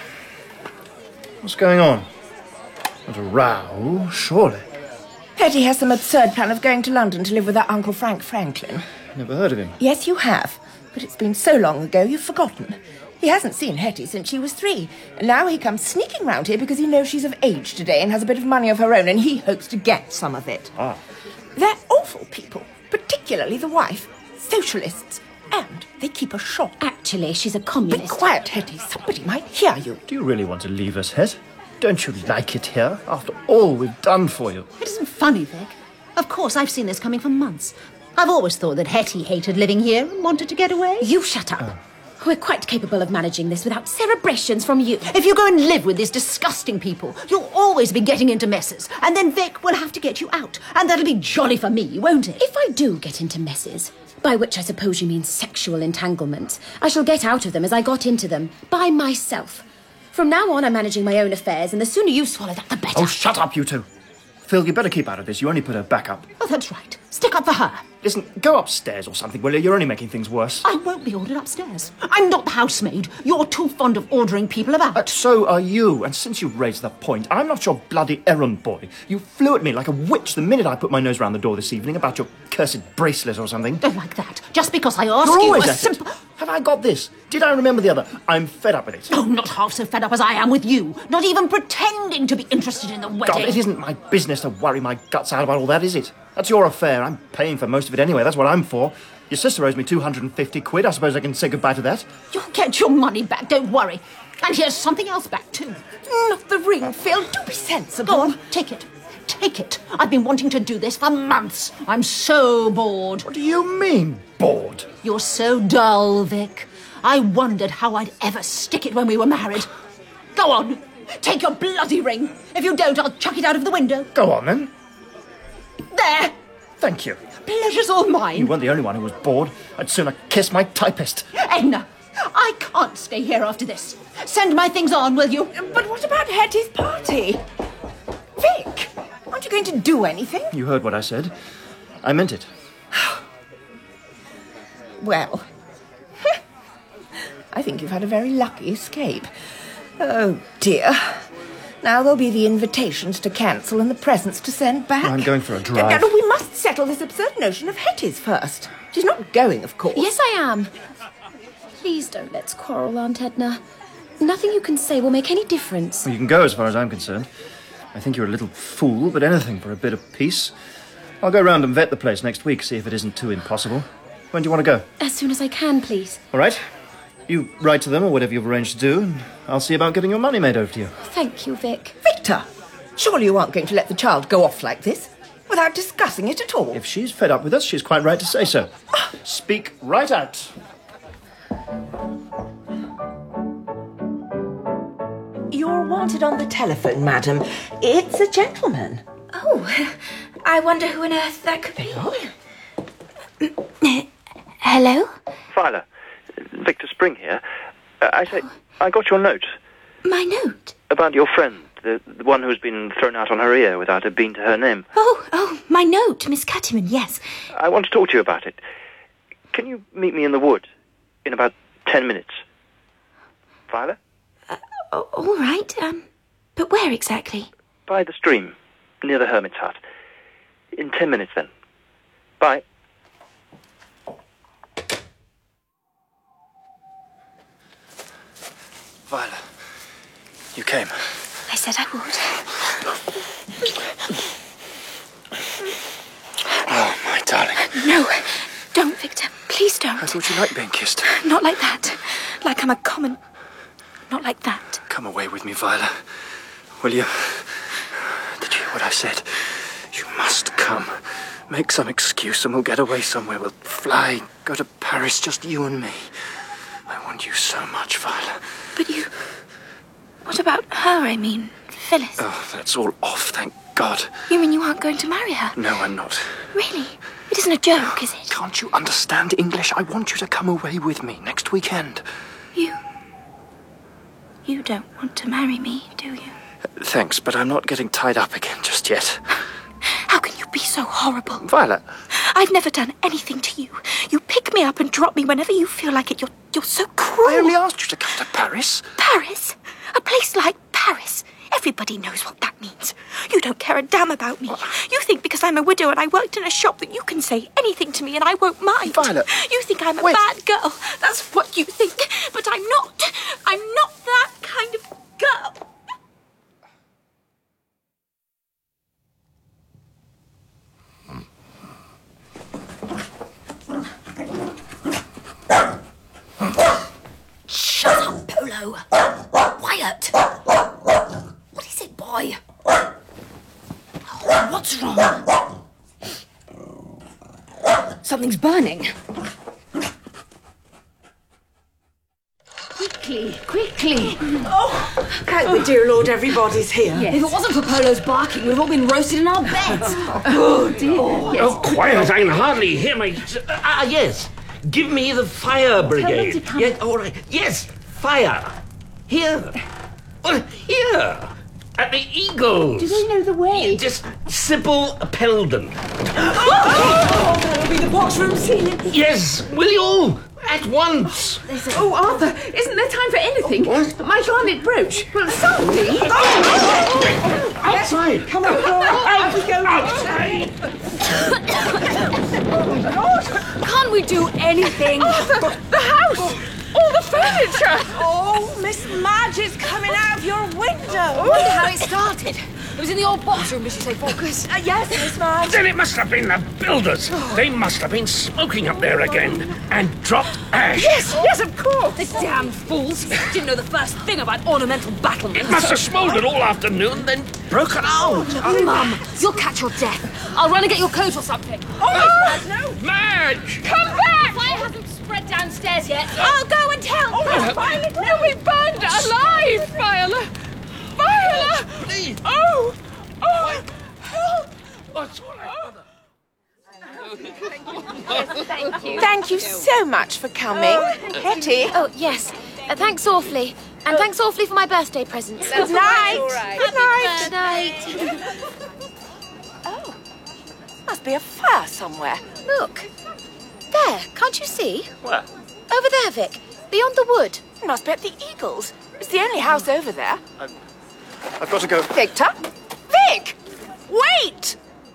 What's going on? Not a row, surely. Hetty has some absurd plan of going to London to live with her Uncle Frank Franklin. Never heard of him. Yes, you have. But it's been so long ago, you've forgotten. He hasn't seen Hetty since she was 3. And now he comes sneaking round here because he knows she's of age today and has a bit of money of her own, and he hopes to get some of it. Ah. They're awful people, particularly the wife. Socialists. And they keep a shop. Actually, she's a communist. Be quiet, Hetty. Somebody might hear you. Do you really want to leave us, Het? Don't you like it here, after all we've done for you? It isn't funny, Vic. Of course, I've seen this coming for months. I've always thought that Hetty hated living here and wanted to get away. You shut up. We're quite capable of managing this without cerebrations from you. If you go and live with these disgusting people, you'll always be getting into messes. And then Vic will have to get you out. And that'll be jolly for me, won't it? If I do get into messes, by which I suppose you mean sexual entanglements, I shall get out of them as I got into them, by myself. From now on, I'm managing my own affairs, and the sooner you swallow that, the better. Oh, shut up, you two. Phil, you better keep out of this. You only put her back up. Oh, that's right. Stick up for her. Listen, go upstairs or something, will you? You're only making things worse. I won't be ordered upstairs. I'm not the housemaid. You're too fond of ordering people about. So are you, and since you raised the point, I'm not your bloody errand boy. You flew at me like a witch the minute I put my nose round the door this evening about your cursed bracelet or something. Don't like that. Just because I ask You're you always a at simple... it. Have I got this? Did I remember the other? I'm fed up with it. Oh, not half so fed up as I am with you. Not even pretending to be interested in the wedding. God, it isn't my business to worry my guts out about all that, is it? That's your affair. I'm paying for most of it anyway. That's what I'm for. Your sister owes me 250 quid. I suppose I can say goodbye to that. You'll get your money back, don't worry. And here's something else back, too. Not the ring, Phil. Do be sensible. Go on, take it. Take it. I've been wanting to do this for months. I'm so bored. What do you mean, bored? You're so dull, Vic. I wondered how I'd ever stick it when we were married. Go on. Take your bloody ring. If you don't, I'll chuck it out of the window. Go on, then. There. Thank you. Pleasure's all mine. You weren't the only one who was bored. I'd sooner kiss my typist. Edna, I can't stay here after this. Send my things on, will you? But what about Hetty's party? Vic, aren't you going to do anything? You heard what I said. I meant it. Well, I think you've had a very lucky escape. Oh, dear. Now there'll be the invitations to cancel and the presents to send back. I'm going for a drive. No, we must settle this absurd notion of Hetty's first. She's not going, of course. Yes, I am. Please don't let's quarrel, Aunt Edna. Nothing you can say will make any difference. Well, you can go as far as I'm concerned. I think you're a little fool, but anything for a bit of peace. I'll go round and vet the place next week, see if it isn't too impossible. When do you want to go? As soon as I can, please. All right. You write to them or whatever you've arranged to do, and I'll see about getting your money made over to you. Thank you, Vic. Victor, surely you aren't going to let the child go off like this without discussing it at all? If she's fed up with us, she's quite right to say so. Speak right out. You're wanted on the telephone, madam. It's a gentleman. Oh, I wonder who on earth that could be. Hello? Viola, Victor Spring here. I got your note. My note? About your friend, the one who's been thrown out on her ear without a bean to her name. Oh, my note, Miss Catterman, yes. I want to talk to you about it. Can you meet me in the wood in about 10 minutes? Viola? All right, but where exactly? By the stream, near the hermit's hut. In 10 minutes, then. Bye. Viola, you came. I said I would. Oh, my darling. No, don't, Victor. Please don't. I thought you liked being kissed. Not like that. Like I'm a common... Not like that. Come away with me, Viola. Will you? Did you hear what I said? You must come. Make some excuse and we'll get away somewhere. We'll fly, go to Paris, just you and me. I want you so much, Viola. But you... What about her, I mean, Phyllis? Oh, that's all off, thank God. You mean you aren't going to marry her? No, I'm not. Really? It isn't a joke, is it? Can't you understand English? I want you to come away with me next weekend. You don't want to marry me, do you? Thanks, but I'm not getting tied up again just yet. How can you be so horrible? Viola. I've never done anything to you. You pick me up and drop me whenever you feel like it. You're so cruel. I only asked you to come to Paris. Paris? A place like Paris? Everybody knows what that means. You don't care a damn about me. You think because I'm a widow and I worked in a shop that you can say anything to me and I won't mind. Violet. You think I'm a bad girl. That's what you think. But I'm not. I'm not that kind of girl. Shut up, Polo. Quiet. What is it, boy? Oh, what's wrong? Something's burning. Quickly. Oh, thank the dear Lord everybody's here. Yes. If it wasn't for Polo's barking, we'd all been roasted in our beds. Oh, dear. Oh, quiet, I can hardly hear my... yes. Give me the fire brigade. them to come. Yes, all right. Yes, fire. Here. Well, here. At the Eagles. Do they know the way? Just Sybil Peldon. Oh, that'll be the box room ceiling. Yes, will you all? At once. Oh, Arthur, isn't there time for anything? My garnet brooch. Well, something. Outside. Come on, out we go. Outside. Can't we do anything? Arthur, the house! All the furniture! Oh, Miss Madge is coming out of your window. I wonder how it started. It was in the old box room, did you say, Focus? Yes, Miss Madge. Then it must have been the builders. They must have been smoking up there again and dropped ash. Yes, of course. The damn fools. Didn't know the first thing about ornamental battlements. It must have smouldered all afternoon, then broken out. Mum, you'll catch your death. I'll run and get your coat or something. Oh, no. Madge! Come back! Fire hasn't spread downstairs yet. I'll go and tell. Oh, Violet, you'll be burned alive, Viola. Viola! Please. Oh! What's all right, Mother? Thank you. Thank you so much for coming. Hetty. Oh, yes. Thanks awfully. And thanks awfully for my birthday presents. Good night. Good night. Oh, must be a fire somewhere. Look. There, can't you see? Where? Over there, Vic. Beyond the wood. It must be at the Eagles. It's the only house over there. I've got to go. Victor? Vic! Wait!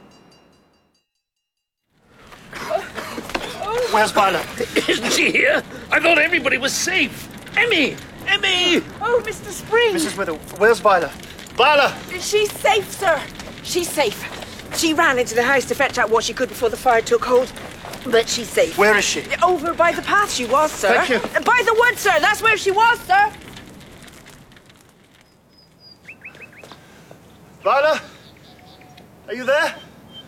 Where's Viola? Isn't she here? I thought everybody was safe. Emmy! Emmy! Oh, Mr. Spring. Mrs. Whittle, where's Viola? Viola! She's safe, sir. She's safe. She ran into the house to fetch out what she could before the fire took hold. But she's safe. Where is she? Over by the path she was, sir. Thank you. By the wood, sir. That's where she was, sir. Viola? Are you there?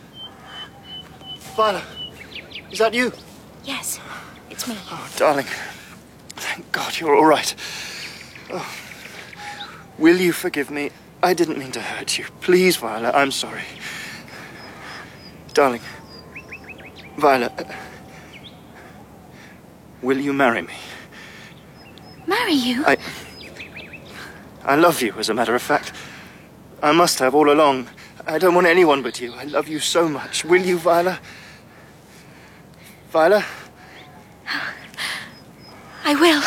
Viola, is that you? Yes, it's me. Oh, darling. Thank God you're all right. Oh. Will you forgive me? I didn't mean to hurt you. Please, Viola, I'm sorry. Darling. Viola, will you marry me? Marry you? I love you, as a matter of fact. I must have all along. I don't want anyone but you. I love you so much. Will you, Viola? Viola? I will.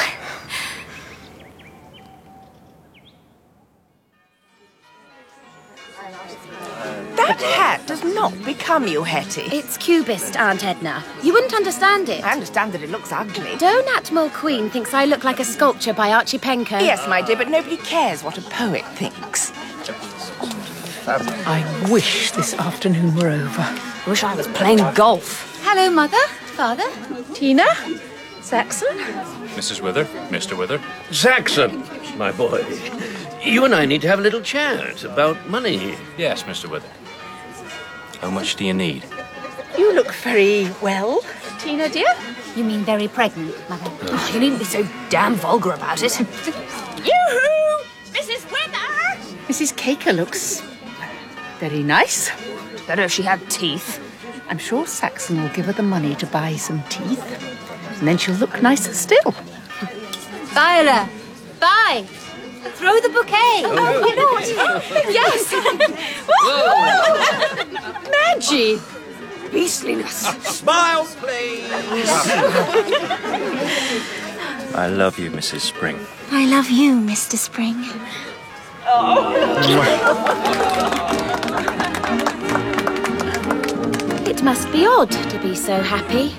That hat does not become you, Hetty. It's cubist, Aunt Edna. You wouldn't understand it. I understand that it looks ugly. Donat Mulqueen thinks I look like a sculpture by Archie Penko. Yes, my dear, but nobody cares what a poet thinks. I wish this afternoon were over. I wish I was playing golf. Hello, Mother. Father. Tina? Saxon? Mrs. Wither, Mr. Wither. Saxon, my boy. You and I need to have a little chat about money. Yes, Mr. Wither. How much do you need? You look very well, Tina, dear. You mean very pregnant, Mother? Oh, you needn't be so damn vulgar about it. Yoo-hoo! Mrs. Wither! Mrs. Caker looks very nice. Better if she had teeth. I'm sure Saxon will give her the money to buy some teeth. And then she'll look nicer still. Viola, bye. Throw the bouquet. Oh, why not? Yes. Maggie. Beastliness. Smile, please. I love you, Mrs. Spring. I love you, Mr. Spring. It must be odd to be so happy.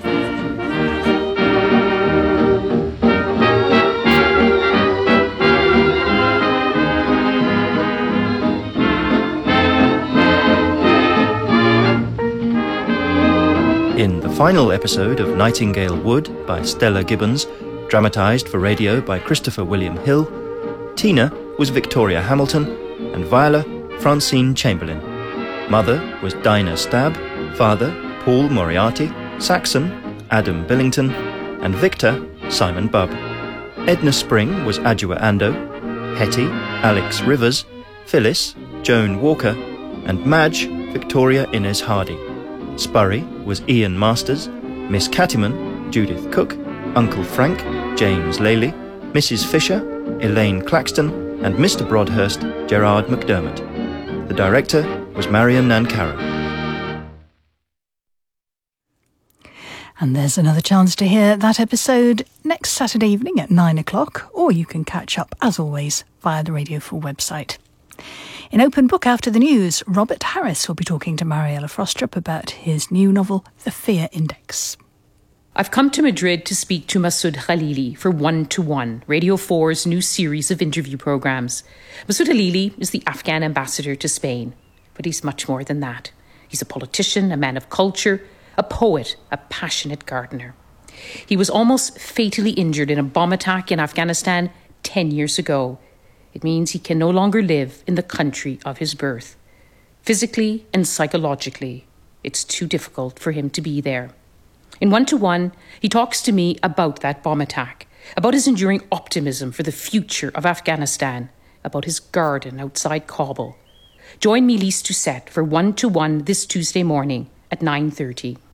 In the final episode of Nightingale Wood by Stella Gibbons, dramatised for radio by Christopher William Hill, Tina was Victoria Hamilton and Viola Francine Chamberlain. Mother was Dinah Stabb, father Paul Moriarty, Saxon Adam Billington, and Victor Simon Bubb. Edna Spring was Adjua Ando, Hetty Alex Rivers, Phyllis Joan Walker, and Madge Victoria Inez Hardy. Spurry was Ian Masters, Miss Cattyman Judith Cook, Uncle Frank James Lely, Mrs. Fisher Elaine Claxton, and Mr. Broadhurst Gerard McDermott. The director was Marion Nankara. And there's another chance to hear that episode next Saturday evening at 9 o'clock, or you can catch up, as always, via the Radio 4 website. In Open Book After the News, Robert Harris will be talking to Mariella Frostrup about his new novel, The Fear Index. I've come to Madrid to speak to Masoud Khalili for One to One, Radio 4's new series of interview programmes. Masoud Khalili is the Afghan ambassador to Spain, but he's much more than that. He's a politician, a man of culture, a poet, a passionate gardener. He was almost fatally injured in a bomb attack in Afghanistan 10 years ago. It means he can no longer live in the country of his birth. Physically and psychologically, it's too difficult for him to be there. In One to One, he talks to me about that bomb attack, about his enduring optimism for the future of Afghanistan, about his garden outside Kabul. Join me, Lise Doucette, for One to One this Tuesday morning at 9:30.